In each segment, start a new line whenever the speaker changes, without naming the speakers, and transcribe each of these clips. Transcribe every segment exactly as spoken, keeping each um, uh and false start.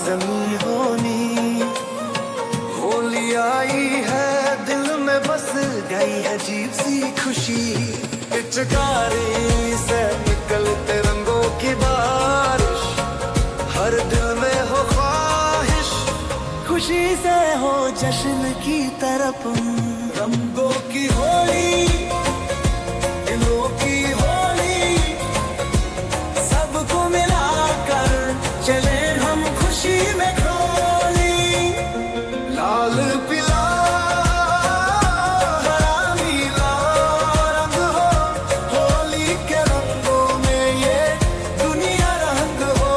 जमी होनी। होली आई है दिल में बस गई अजीब सी खुशी। पिचकारी से निकलते रंगों की बारिश, हर दिल में हो ख्वाहिश, खुशी से हो जश्न की तरफ। रंगों की होली, दिलों की होली, सबको मिलाकर चले हम खुशी में खोली। लाल पीला हरा नीला रंग हो, होली के रंगों में ये दुनिया रंग हो।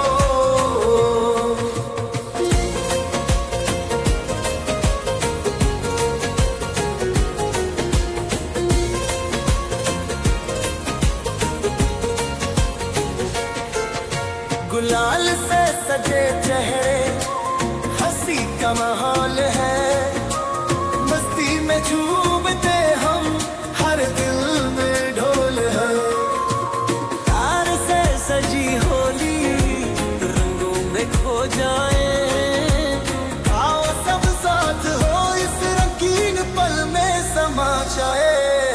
गुलाल से सजे चेहरे, हंसी का माहौल है, मस्ती में झूमते हम, हर दिल में ढोल है। तार से सजी होली, रंगों में खो जाए, आओ सब साथ हो इस रंगीन पल में समा जाए।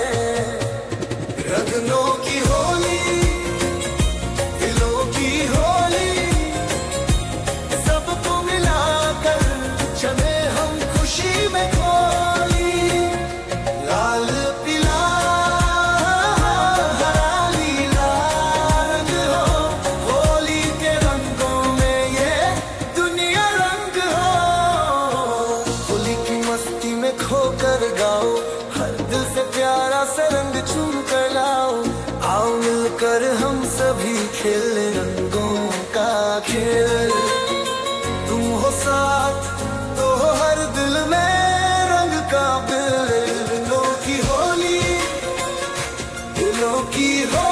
रंगों की होली, दिलों की होली, सबको मिलाकर चले हम खुशी में खोली। लाल पीला हरा नीला रंग हो, होली के रंगों में ये दुनिया रंग हो। होली की मस्ती में खोकर गाओ, हर दिल से प्यारा सा रंग चूम कर लाओ। आओ मिलकर हम सभी खेले रंगों का खेल। तुम हो साथ तो हो हर दिल में रंग का बिल। दिलों की होली, दिलों की होली।